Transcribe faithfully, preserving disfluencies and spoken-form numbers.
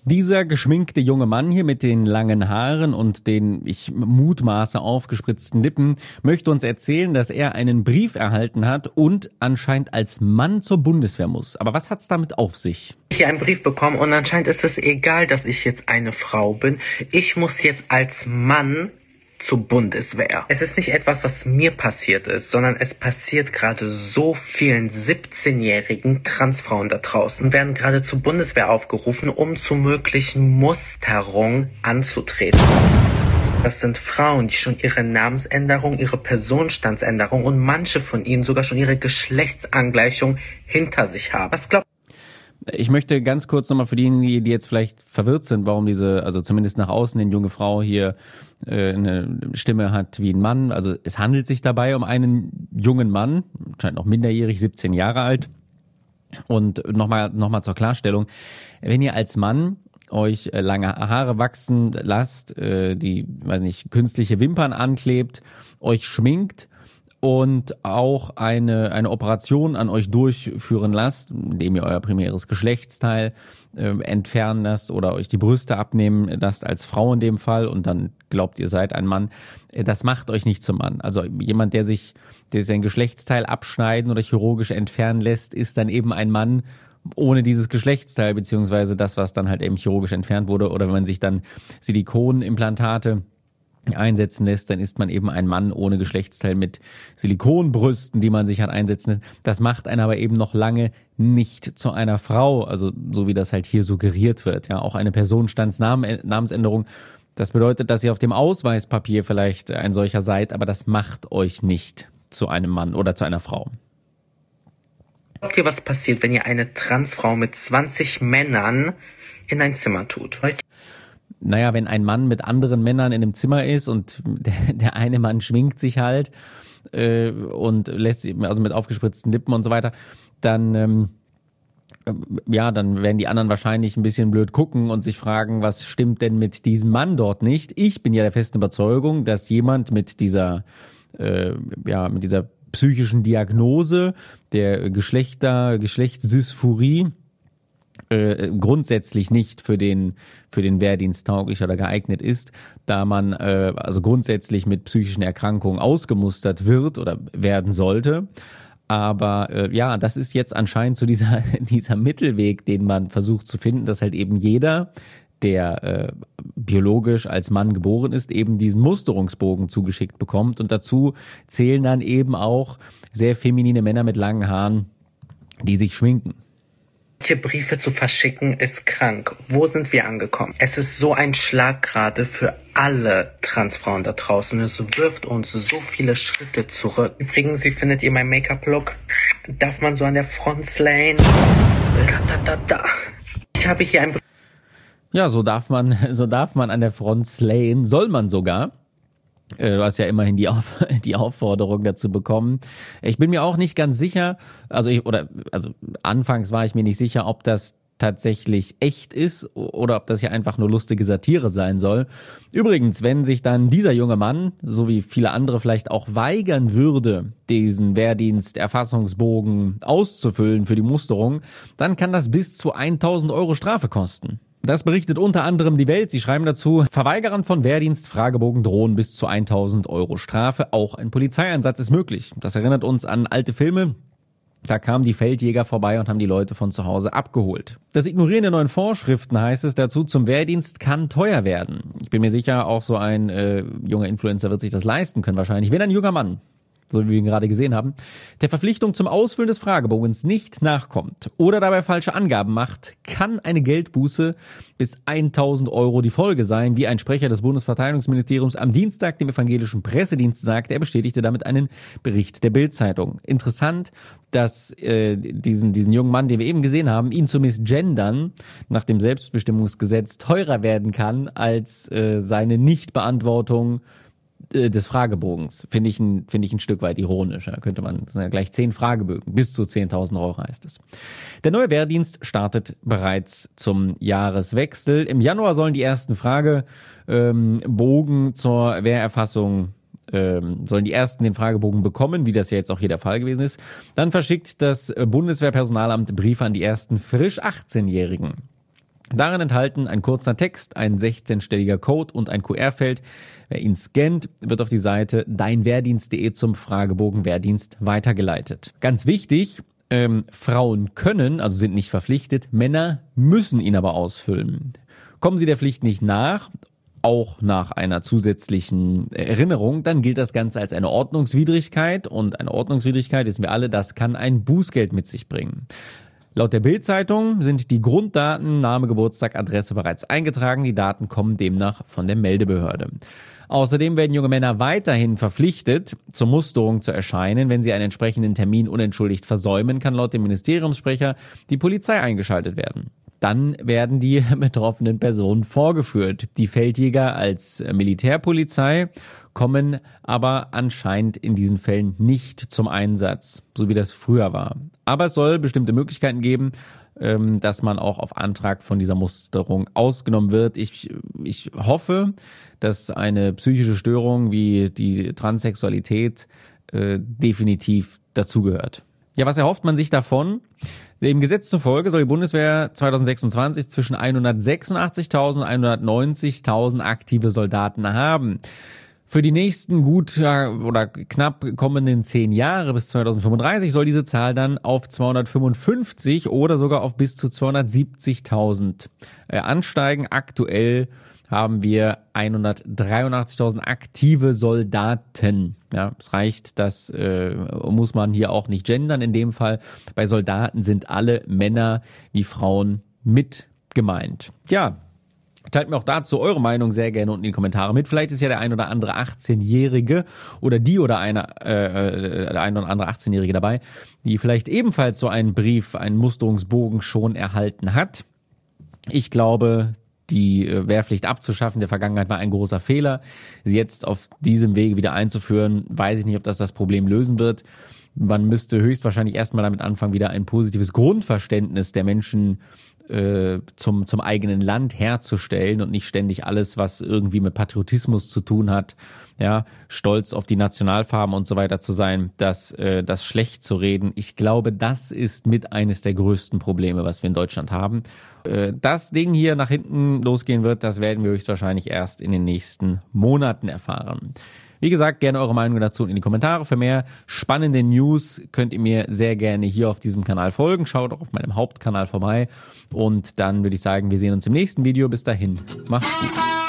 Dieser geschminkte junge Mann hier mit den langen Haaren und den, ich mutmaße, aufgespritzten Lippen möchte uns erzählen, dass er einen Brief erhalten hat und anscheinend als Mann zur Bundeswehr muss. Aber was hat's damit auf sich? Hier einen Brief bekommen und anscheinend ist es egal, dass ich jetzt eine Frau bin. Ich muss jetzt als Mann zur Bundeswehr. Es ist nicht etwas, was mir passiert ist, sondern es passiert gerade so vielen siebzehnjährigen Transfrauen da draußen, werden gerade zur Bundeswehr aufgerufen, um zur möglichen Musterung anzutreten. Das sind Frauen, die schon ihre Namensänderung, ihre Personenstandsänderung und manche von ihnen sogar schon ihre Geschlechtsangleichung hinter sich haben. Was glaubt Ich möchte ganz kurz nochmal für diejenigen, die jetzt vielleicht verwirrt sind, warum diese, also zumindest nach außen eine junge Frau hier äh, eine Stimme hat wie ein Mann. Also es handelt sich dabei um einen jungen Mann, scheint noch minderjährig, siebzehn Jahre alt. Und nochmal nochmal zur Klarstellung, wenn ihr als Mann euch lange Haare wachsen lasst, äh, die, weiß nicht, künstliche Wimpern anklebt, euch schminkt, und auch eine eine Operation an euch durchführen lasst, indem ihr euer primäres Geschlechtsteil äh, entfernen lasst oder euch die Brüste abnehmen lasst als Frau in dem Fall und dann glaubt, ihr seid ein Mann. Äh, das macht euch nicht zum Mann. Also jemand, der sich der sein Geschlechtsteil abschneiden oder chirurgisch entfernen lässt, ist dann eben ein Mann ohne dieses Geschlechtsteil, beziehungsweise das, was dann halt eben chirurgisch entfernt wurde. Oder wenn man sich dann Silikonimplantate einsetzen lässt, dann ist man eben ein Mann ohne Geschlechtsteil mit Silikonbrüsten, die man sich hat einsetzen lässt. Das macht einen aber eben noch lange nicht zu einer Frau, also so wie das halt hier suggeriert wird. Ja, auch eine Personenstandsnamensänderung, das bedeutet, dass ihr auf dem Ausweispapier vielleicht ein solcher seid, aber das macht euch nicht zu einem Mann oder zu einer Frau. Glaubt ihr, was passiert, wenn ihr eine Transfrau mit zwanzig Männern in ein Zimmer tut? Naja, wenn ein Mann mit anderen Männern in einem Zimmer ist und der, der eine Mann schminkt sich halt äh, und lässt sich, also mit aufgespritzten Lippen und so weiter, dann ähm, ja, dann werden die anderen wahrscheinlich ein bisschen blöd gucken und sich fragen, was stimmt denn mit diesem Mann dort nicht? Ich bin ja der festen Überzeugung, dass jemand mit dieser äh, ja mit dieser psychischen Diagnose der Geschlechter Geschlechtsdysphorie Äh, grundsätzlich nicht für den für den Wehrdienst tauglich oder geeignet ist, da man äh, also grundsätzlich mit psychischen Erkrankungen ausgemustert wird oder werden sollte. Aber äh, ja, das ist jetzt anscheinend so dieser dieser Mittelweg, den man versucht zu finden, dass halt eben jeder, der äh, biologisch als Mann geboren ist, eben diesen Musterungsbogen zugeschickt bekommt. Und dazu zählen dann eben auch sehr feminine Männer mit langen Haaren, die sich schminken. Briefe zu verschicken ist krank. Wo sind wir angekommen? Es ist so ein Schlag gerade für alle Transfrauen da draußen. Es wirft uns so viele Schritte zurück. Übrigens, wie findet ihr mein Make-up-Look? Darf man so an der Front slayen? Da, da, da. Ich habe hier ein... Ja, so darf man, so darf man an der Front slayen. Soll man sogar. Du hast ja immerhin die, Auf, die Aufforderung dazu bekommen. Ich bin mir auch nicht ganz sicher, also ich, oder also anfangs war ich mir nicht sicher, ob das tatsächlich echt ist oder ob das hier einfach nur lustige Satire sein soll. Übrigens, wenn sich dann dieser junge Mann, so wie viele andere vielleicht auch weigern würde, diesen Wehrdienst-Erfassungsbogen auszufüllen für die Musterung, dann kann das bis zu tausend Euro Strafe kosten. Das berichtet unter anderem die Welt. Sie schreiben dazu, Verweigerern von Wehrdienst Fragebogen drohen bis zu tausend Euro Strafe. Auch ein Polizeieinsatz ist möglich. Das erinnert uns an alte Filme. Da kamen die Feldjäger vorbei und haben die Leute von zu Hause abgeholt. Das Ignorieren der neuen Vorschriften, heißt es dazu, zum Wehrdienst kann teuer werden. Ich bin mir sicher, auch so ein äh, junger Influencer wird sich das leisten können wahrscheinlich. Wenn ein junger Mann, so wie wir ihn gerade gesehen haben, der Verpflichtung zum Ausfüllen des Fragebogens nicht nachkommt oder dabei falsche Angaben macht, kann eine Geldbuße bis tausend Euro die Folge sein, wie ein Sprecher des Bundesverteidigungsministeriums am Dienstag dem evangelischen Pressedienst sagte. Er bestätigte damit einen Bericht der Bild-Zeitung. Interessant, dass äh, diesen diesen jungen Mann, den wir eben gesehen haben, ihn zu misgendern, nach dem Selbstbestimmungsgesetz teurer werden kann als äh, seine Nichtbeantwortung des Fragebogens. Finde ich ein, finde ich ein Stück weit ironisch. Da könnte man, das sind ja gleich zehn Fragebögen. Bis zu zehntausend Euro heißt es. Der neue Wehrdienst startet bereits zum Jahreswechsel. Im Januar sollen die ersten Fragebogen ähm, zur Wehrerfassung ähm, sollen die ersten den Fragebogen bekommen, wie das ja jetzt auch hier der Fall gewesen ist. Dann verschickt das Bundeswehrpersonalamt Briefe an die ersten frisch achtzehnjährigen. Darin enthalten ein kurzer Text, ein sechzehnstelliger Code und ein Q R-Feld. Wer ihn scannt, wird auf die Seite deinwehrdienst punkt de zum Fragebogen Wehrdienst weitergeleitet. Ganz wichtig, ähm, Frauen können, also sind nicht verpflichtet, Männer müssen ihn aber ausfüllen. Kommen sie der Pflicht nicht nach, auch nach einer zusätzlichen Erinnerung, dann gilt das Ganze als eine Ordnungswidrigkeit und eine Ordnungswidrigkeit, wissen wir alle, das kann ein Bußgeld mit sich bringen. Laut der Bild-Zeitung sind die Grunddaten, Name, Geburtstag, Adresse bereits eingetragen. Die Daten kommen demnach von der Meldebehörde. Außerdem werden junge Männer weiterhin verpflichtet, zur Musterung zu erscheinen. Wenn sie einen entsprechenden Termin unentschuldigt versäumen, kann laut dem Ministeriumssprecher die Polizei eingeschaltet werden. Dann werden die betroffenen Personen vorgeführt. Die Feldjäger als Militärpolizei kommen aber anscheinend in diesen Fällen nicht zum Einsatz, so wie das früher war. Aber es soll bestimmte Möglichkeiten geben, dass man auch auf Antrag von dieser Musterung ausgenommen wird. Ich, ich hoffe, dass eine psychische Störung wie die Transsexualität äh, definitiv dazugehört. Ja, was erhofft man sich davon? Dem Gesetz zufolge soll die Bundeswehr zwanzig sechsundzwanzig zwischen hundertsechsundachtzigtausend und hundertneunzigtausend aktive Soldaten haben. Für die nächsten gut ja, oder knapp kommenden zehn Jahre bis zweitausendfünfunddreißig soll diese Zahl dann auf zweihundertfünfundfünfzig oder sogar auf bis zu zweihundertsiebzigtausend äh, ansteigen. Aktuell haben wir hundertdreiundachtzigtausend aktive Soldaten. Ja, es reicht, das äh, muss man hier auch nicht gendern in dem Fall. Bei Soldaten sind alle Männer wie Frauen mit gemeint. Ja, teilt mir auch dazu eure Meinung sehr gerne unten in die Kommentare mit. Vielleicht ist ja der ein oder andere achtzehnjährige oder die oder eine, äh, der ein oder andere achtzehnjährige dabei, die vielleicht ebenfalls so einen Brief, einen Musterungsbogen schon erhalten hat. Ich glaube, die Wehrpflicht abzuschaffen der Vergangenheit war ein großer Fehler. Sie jetzt auf diesem Wege wieder einzuführen, weiß ich nicht, ob das das Problem lösen wird. Man müsste höchstwahrscheinlich erstmal damit anfangen, wieder ein positives Grundverständnis der Menschen äh, zum zum eigenen Land herzustellen und nicht ständig alles, was irgendwie mit Patriotismus zu tun hat, ja, stolz auf die Nationalfarben und so weiter zu sein, das äh, das schlecht zu reden. Ich glaube, das ist mit eines der größten Probleme, was wir in Deutschland haben. Äh, das Ding hier nach hinten losgehen wird, das werden wir höchstwahrscheinlich erst in den nächsten Monaten erfahren. Wie gesagt, gerne eure Meinung dazu in die Kommentare. Für mehr spannende News könnt ihr mir sehr gerne hier auf diesem Kanal folgen. Schaut auch auf meinem Hauptkanal vorbei. Und dann würde ich sagen, wir sehen uns im nächsten Video. Bis dahin, macht's gut.